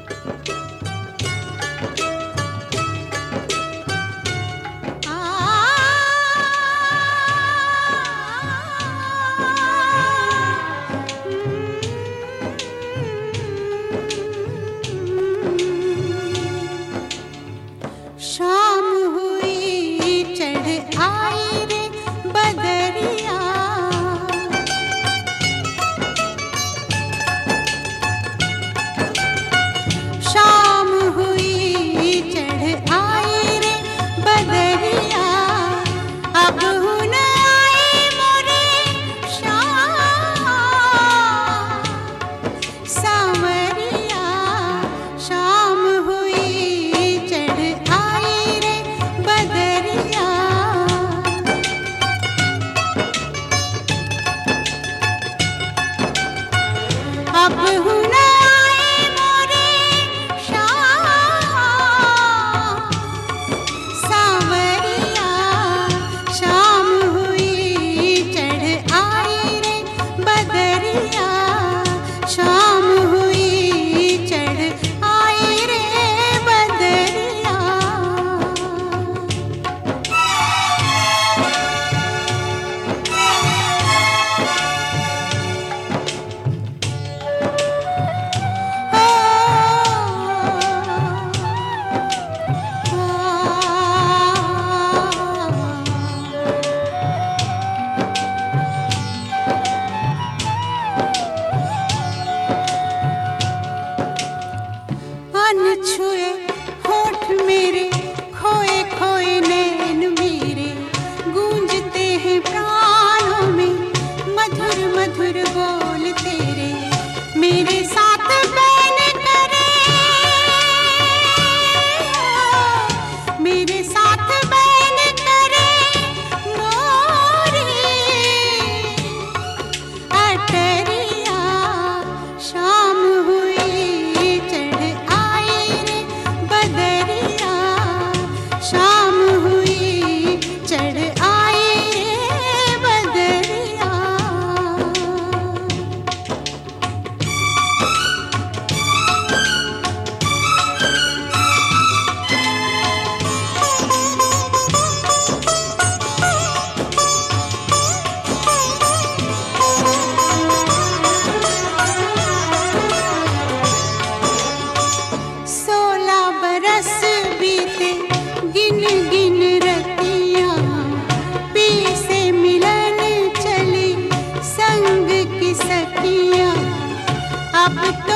शाम हुई चढ़ आई रे बदरिया, शाम हुई चढ़ आई रे बदरिया, अब हुन आए मोरे शाम सांवरिया, शाम हुई चढ़ आई रे बदरिया, अब हुन आए मोरे शाम सांवरिया, शाम हुई चढ़ आई रे बदरिया, शाम हुई चढ़ आई रे बदरिया। अनछुए होठ मेरे, खोए खोए नैन मेरे, गूंजते हैं प्राणों में मधुर मधुर बोल तेरे, मेरे साथ बैन करे, मेरे साथ बैन करे मोरी अटरिया, शाम हुई चढ़ आई रे बदरिया, शाम हुई चढ़ आई रे बदरिया। बरस बीते गिन गिन रतियाँ, पी से मिलन चली संग की सखियाँ, अब तो